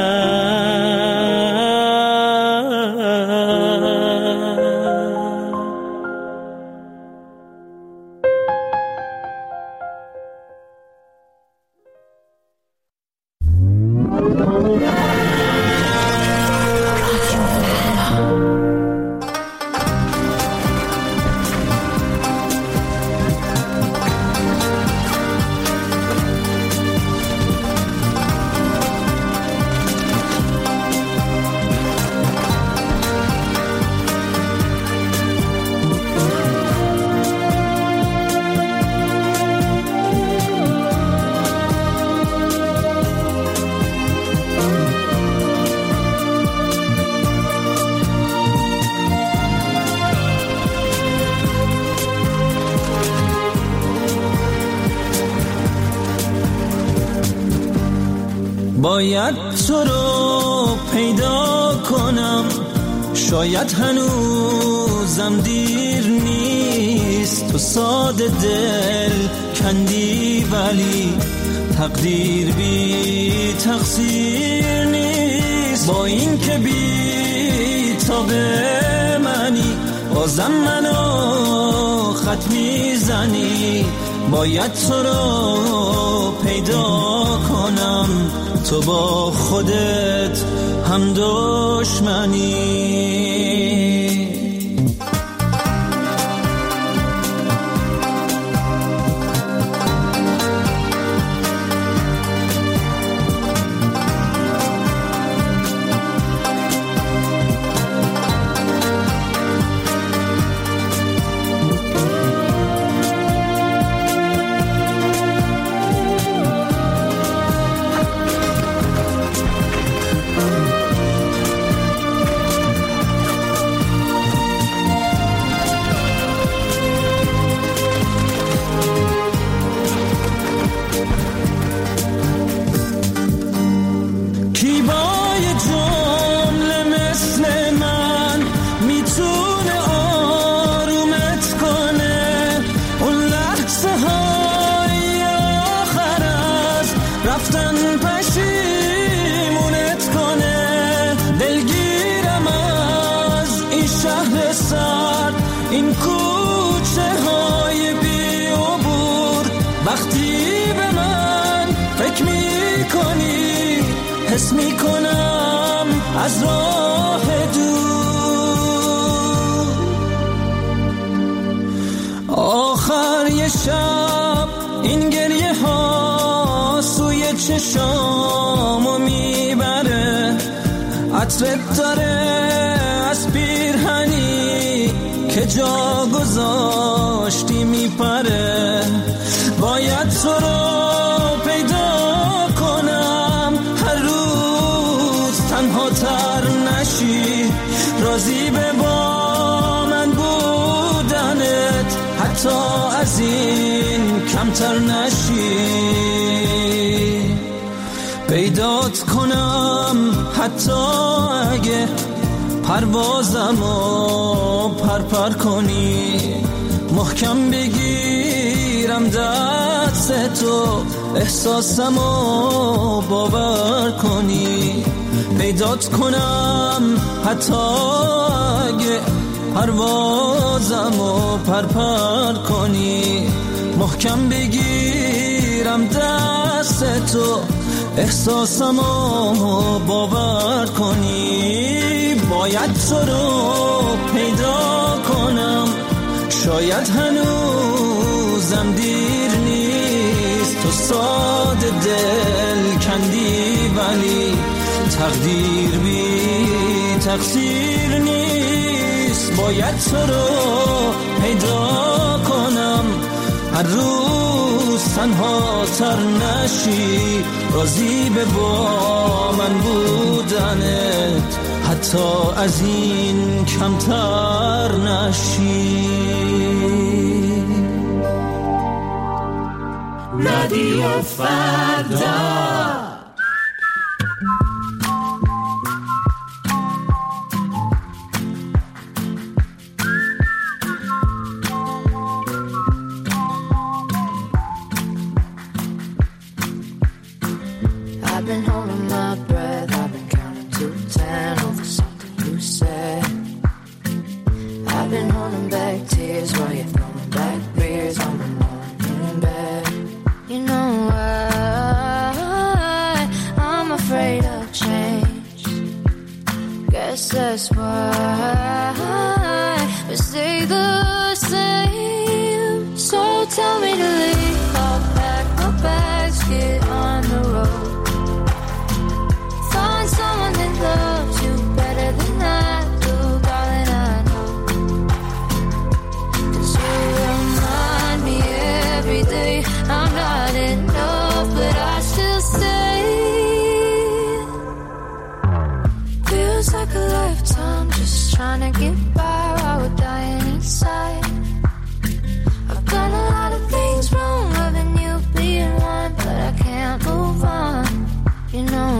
باید تو رو پیدا کنم، شاید هنوزم دیر نیست. تو ساده دل کندی ولی تقدیر بی تقصیر نیست. با این که بی تاب منی بازم منو خط میزنی. باید تو رو پیدا کنم، تو با خودت هم دشمنی. این کوچه های بی عبور، وقتی به من فکر می کنی حس می کنم از راه دور. آخر یه شب این گریه ها سوی چشامو میبره، عطرت داره از پیرهنی که جا گذاشتی میپره. باید تو رو پیدا کنم، هر روز تنها تر نشی، راضی به با من بودنت حتی از این کمتر نشی. پیدات کنم حتی اگه پروازمو پرپر کنی، محکم بگیرم دست تو احساسمو باور کنی. پیدات کنم حتی اگه پروازمو پرپر کنی، محکم بگیرم دست تو احساسمو باور کنی. باید تو رو پیدا کنم، شاید هنوزم دیر نیست. تو ساده دل کندی ولی تقدیر بی تقصیر نیست. باید تو رو پیدا کنم، هر روز تنها تر نشی، راضی به با من بودنت تا از این کمتر نشی. رادیو فردا. I've been holding my breath, I've been counting to 10 over something you said. I've been holding back tears while you're throwing back beers on the morning bed. You know why I'm afraid of change. Guess that's why we stay the same. So tell me to leave, I'll pack my bags, get on the road. Find someone that loves you better than I do, darling, I know. 'Cause you remind me every day I'm not enough, but I still stay. Feels like a lifetime just trying to get by while we're dying inside. I've done a lot of things wrong, loving you being one, but I can't move on. You know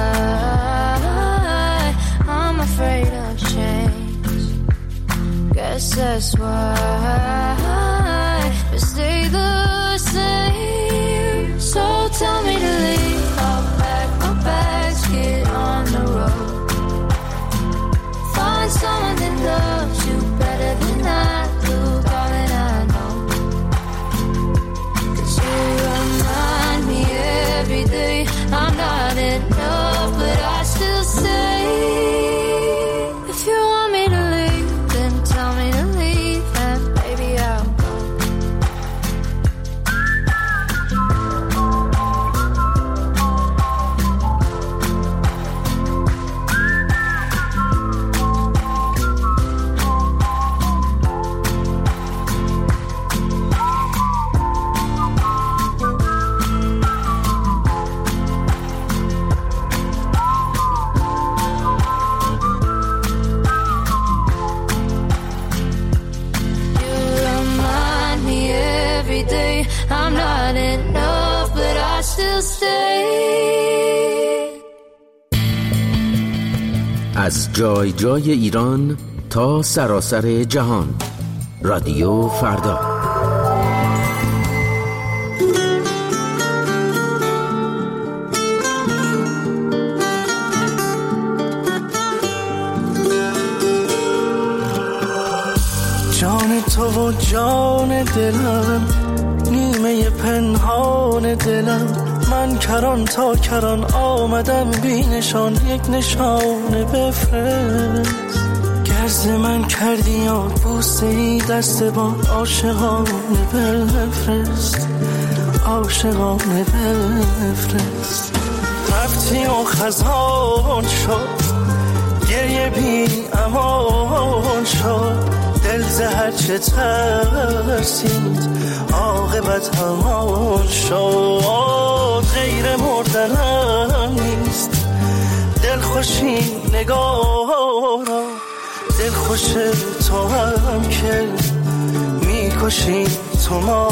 why I'm afraid of change. Guess that's why we stay the same. So tell me to leave, I'll pack my bags, get on the road. Find someone that loves you better than I do, darling, I know. 'Cause you remind me every day I'm not enough, but I still stay. If you want me to leave, then tell me to leave, and baby I'll go. I'm not enough, but I still stay. از جای جای ایران تا سراسر جهان. رادیو فردا. جان تو و جان دلم، نیمه پنهان دلم، من کران تا کران آمدم بی نشان، یک نشانه بفرست. گرز من کردی یاد بوسه ای دست با عاشقانه بفرست، عاشقانه بفرست. رفتی و خزان شد، گریه بی امان شد، دل زهر چه ترسید عاقبت همان شد. غیر مردنم نیست دل خوشی نگارا، دل خوش تو هم که میکشی تو ما.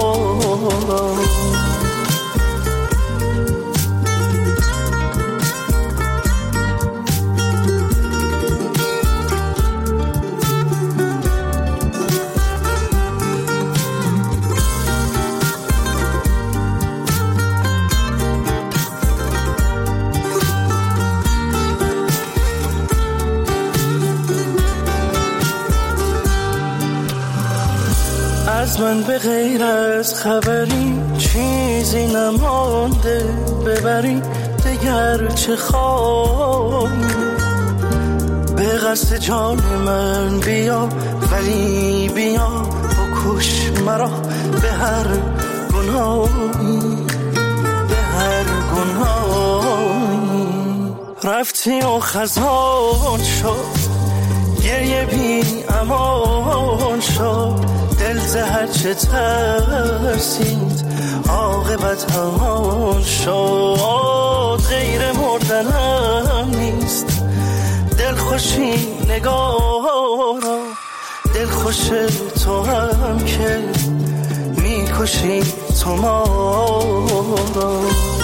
از من به غیر از خبری چیزی نمانده، ببری دگر چه خواهی. به قصد جان من بیا، ولی بیا بکش مرا به هر گناهی، به هر گناهی. رفتی و خزان شد، گریه بی امان شد، دل زهر چه ترسید عاقبت همان شد. غیر مردنم نیست دل میکشی نگارا، دل خوش تو هم که میکشی تو ما را.